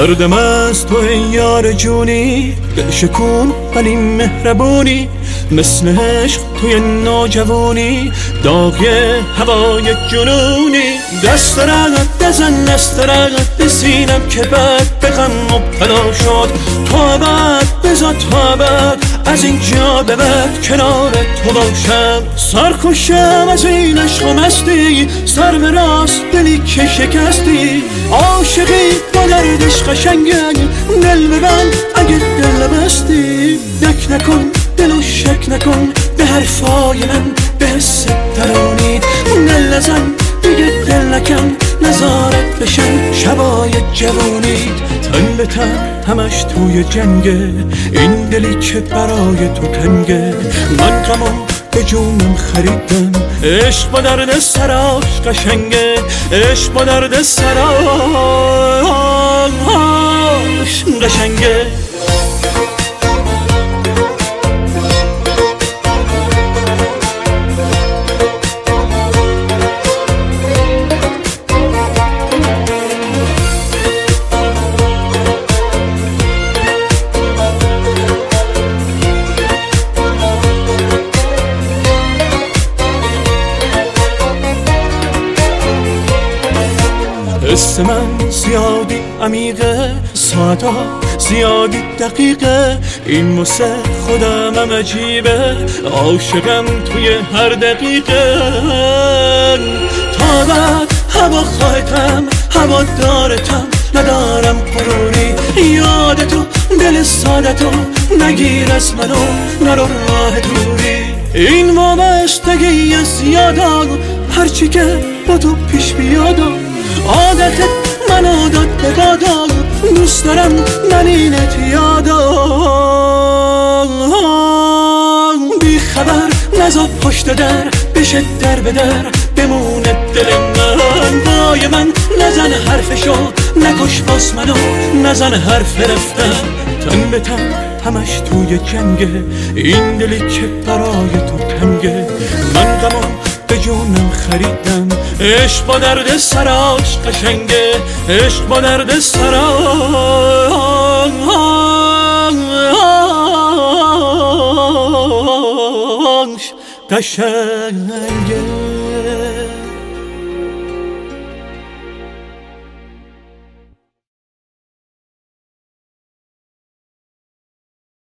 دردم از تو ای یار جونی، دل شکون ولی مهربونی، مثل عشق توی نوجوانی، داغی هوای جنونی. دست رقت بزن، دست رقت به سینم که بعد به غم مبتلا شد. تو ابد بذار تا ابد از اینجا به بعد کنار تو باشم. سرخوشم از این عشق و مستی، سر به راست دلی که شکستی. عاشقی با دردش قشنگه، دل ببند اگه دل بستی. دک نکن دلو شک نکن به حرفای من، به حس درونید. دل نزن دیگه دل نکن، نظارت بشن شبای جوونید. تن به تن همش توی جنگه، این دلی که برای تو تنگه. من غمو به جونم خریدم، عشق با درد سراش قشنگه. عشق با درد سراش قشنگه. حس من زیادی عمیقه، ساعتا زیادی دقیقه. این واسه خودم عجیبه، عاشقم توی هر دقیقه. تا بعد هوا خواهتم، هوا دارتم، ندارم قرونی. یادتو دل سادتو نگیر از منو، نرو راه دوری. این وابستگی از یادا، هرچی که با تو پیش بیادا. عادتت منو داد به بادا، دوست دارم من اینت یادا. بی خبر نزا پشت در، بشه در به در بمونه دل من. وای من نزن حرفشو، نکش باز منو، نزن حرف رفتن. تن به تن همش توی جنگه، این دلی که برای تو تنگه. من غمو به جونم خریدم، عشق با درد سراش قشنگه. عشق با درد سراش قشنگه.